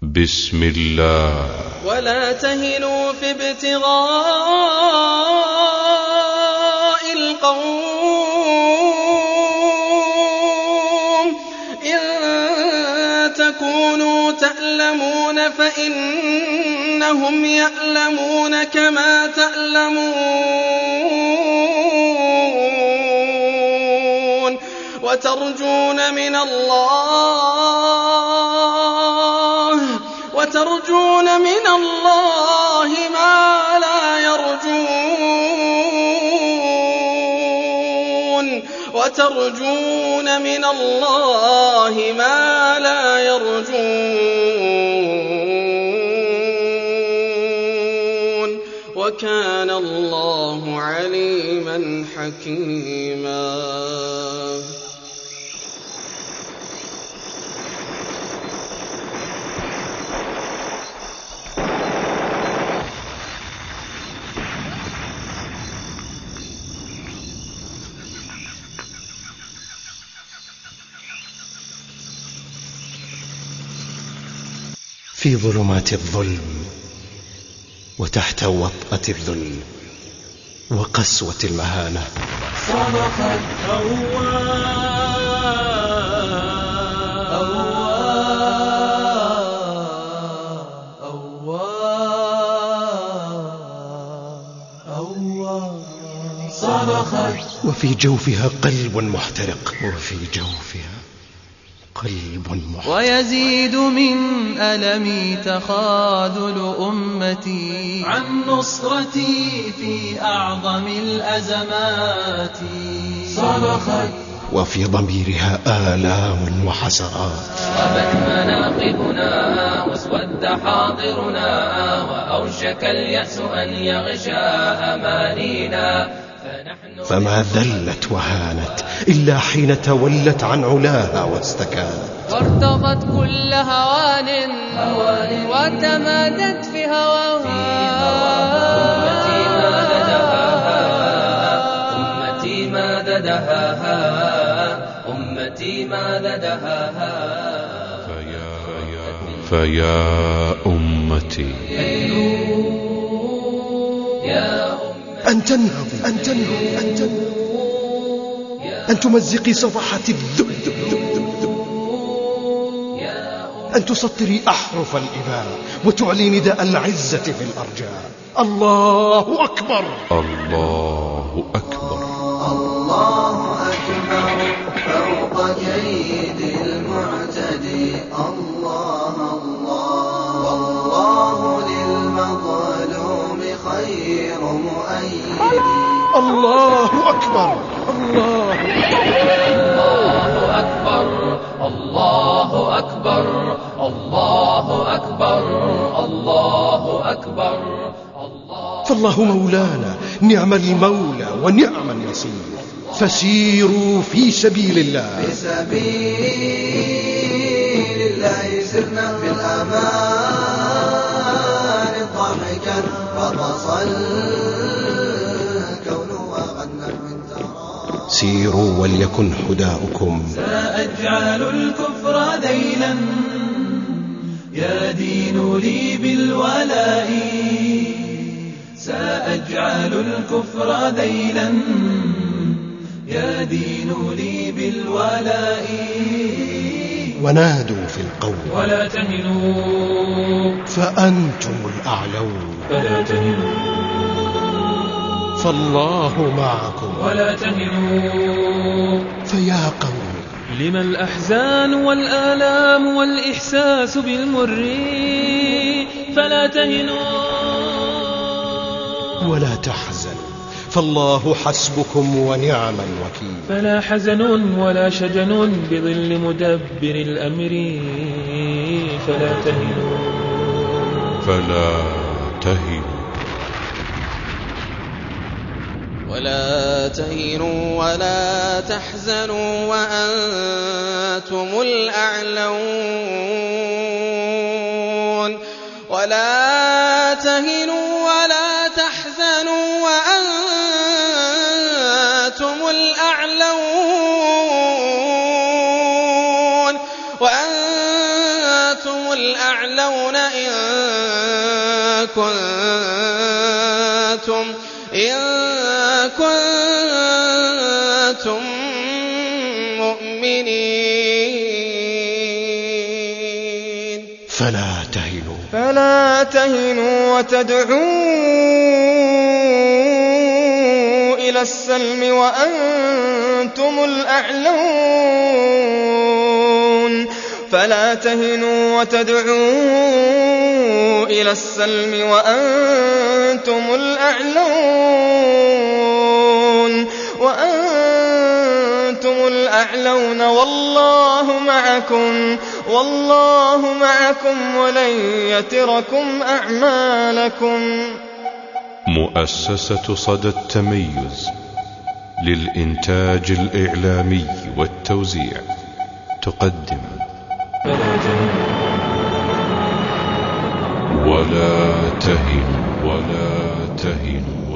بسم الله. ولا تهنوا في ابتغاء القوم إن تكونوا تألمون فإنهم يألمون كما تألمون وترجون من الله ما لا يرجون وكان الله عليما حكيما. في ظلمات الظلم وتحت وطأة الذل وقسوة المهانة صرخت صرخت وفي جوفها قلب محترق ويزيد من ألمي تخاذل أمتي عن نصرتي في أعظم الأزمات. صرخت وفي ضميرها آلام وحسرات. غابت مناقبنا واسود حاضرنا وأوشك اليأس أن يغشى أمانينا فما ذلت وهانت إلا حين تولت عن علاها واستكانت وارتضت كل هوان وتمادت في هواها. أمتي ماذا دهاها فيا أمتي أن تنهضي أن تمزقي صفحات الذل، أن تسطري أحرف الإباء وتعلي نداء العزة في الأرجاء. الله أكبر، الله أكبر، الله أكبر فوق كيد المعتدي. الله الله والله للمظلوم خير مؤيد. الله أكبر، الله أكبر، الله أكبر، الله أكبر، الله أكبر. فالله مولانا، نعم المولى ونعم النصير. فسيروا في سبيل الله، في سبيل الله سرنا بالأمان ضحكا فطصى الكون وغنى من ترى. سيروا وليكن هداؤكم. سأجعل الكفر ذيلا يدين لي بالولاء. سأجعل الكفر ذيلا يدين لي بالولاء. ونادوا في القوم ولا تهنوا فأنتم الأعلون. فلا تهنوا فالله معكم. ولا تهنوا فيا قوم لما الأحزان والآلام والإحساس بالمر. فلا تهنوا ولا تحزن فالله حسبكم ونعم الوكيل. فلا حزن ولا شجن بظل مدبر الأمر. فلا تهنوا فلا تهنوا ولا تهنوا ولا تحزنوا وأنتم الأعلون. ولا تهنوا ولا تحزنوا وأنتم الأعلون الأعلون إن كنتم مؤمنين. فلا تهنوا وتدعوا إلى السلم وأنتم الأعلون. فلا تهنوا وتدعوا إلى السلم وأنتم الأعلون والله معكم ولن يتركم أعمالكم. مؤسسة صدى التميز للإنتاج الإعلامي والتوزيع تقدم ولا تهنوا